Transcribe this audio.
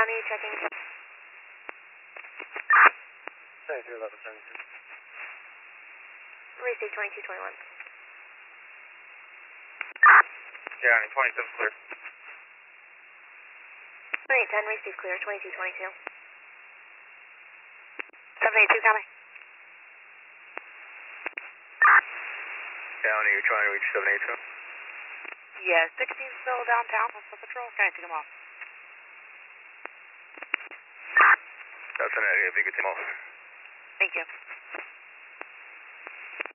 County checking. 721172. Receive 2221. Yeah, 27 clear. 2810, receive clear, 2222. 782, coming. County, you're trying to reach 782? Yeah, 16's still downtown. What's the patrol? Can I take him off? That's a negative. You can take him off. Thank you.